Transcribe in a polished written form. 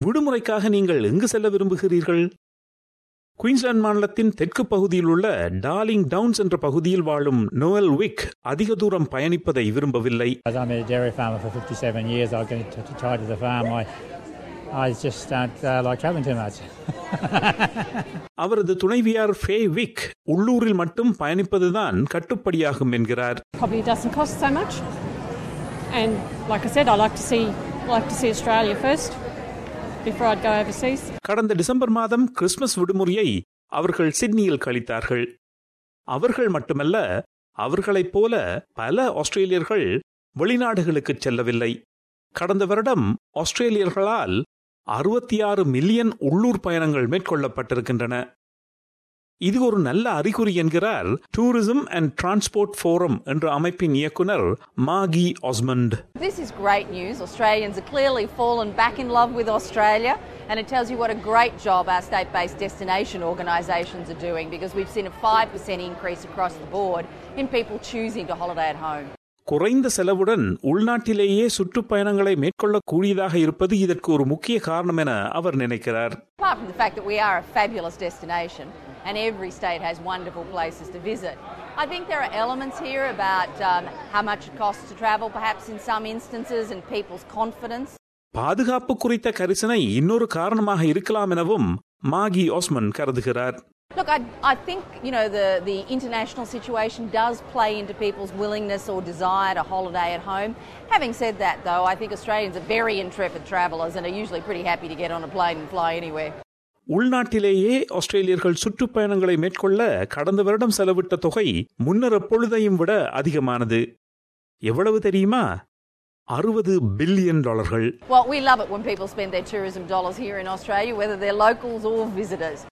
விடுமுறைக்காக நீங்கள் எங்கு செல்ல விரும்புகிறீர்கள்? குயின்ஸ்லாந்து மாநிலத்தின் தெற்கு பகுதியில் உள்ள டார்லிங் டவுன்ஸ் என்ற பகுதியில் வாழும் நோயல் விக் அதிக தூரம் பயணிப்பதை விரும்பவில்லை. I'm a dairy farmer for 57 years. I get tied to the farm. I just don't like traveling too much. அவரது துணைவியார் ஃபே விக் உள்ளூரில் மட்டும் பயணிப்பதுதான் கட்டுப்படியாகும் என்கிறார். Probably doesn't cost so much. And like I said, I like to see Australia first before I'd go overseas. கடந்த December மாதம் Christmas விடுமுறையை அவர்கள் சிட்னியில் கழித்தார்கள். அவர்கள் மட்டுமல்ல, அவர்களைப் போல பல ஆஸ்திரேலியர்கள் வெளிநாடுகளுக்கு செல்லவில்லை. கடந்த வருடம் ஆஸ்திரேலியர்களால் 66 மில்லியன் உள்ளூர் பயணங்கள் மேற்கொள்ளப்பட்டிருக்கின்றன. இது ஒரு நல்ல அறிகுறி என்கிறார் டூரிசம் அண்ட் டிரான்ஸ்போர்ட் ஃபோரம் என்ற அமைப்பின் இயக்குனர் மாகி ஆஸ்மண்ட். This is great news. Australians have clearly fallen back in love with Australia, and it tells you what a great job our state-based destination organisations are doing, because we've seen a 5% increase across the board in people choosing to holiday at home. குறைந்த செலவுடன் உள்நாட்டிலேயே சுற்றுப்பயணங்களை மேற்கொள்ளக்கூடியதாக இருப்பது இதற்கு ஒரு முக்கிய காரணம் என அவர் நினைக்கிறார். Apart from the fact that we are a fabulous destination and every state has wonderful places to visit, I think there are elements here about how much it costs to travel, perhaps in some instances, and people's confidence. பாதுகாப்பு குறித்த கரிசனை இன்னொரு காரணமாக இருக்கலாம் எனவும் மாகி ஆஸ்மண்ட் கருதுகிறார். Look, I think, the international situation does play into people's willingness or desire to holiday at home. Having said that, though, I think Australians are very intrepid travellers and are usually pretty happy to get on a plane and fly anywhere. உள்நாட்டிலேயே ஆஸ்திரேலியர்கள் சுற்றுப்பயணங்களை மேற்கொள்ள கடந்த வருடம் செலவிட்ட தொகை முன்னர் எப்பொழுதையும் விட அதிகமானது. எவ்வளவு தெரியுமா? $60 billion. Well, we love it when people spend their tourism dollars here in Australia, whether they're locals or visitors.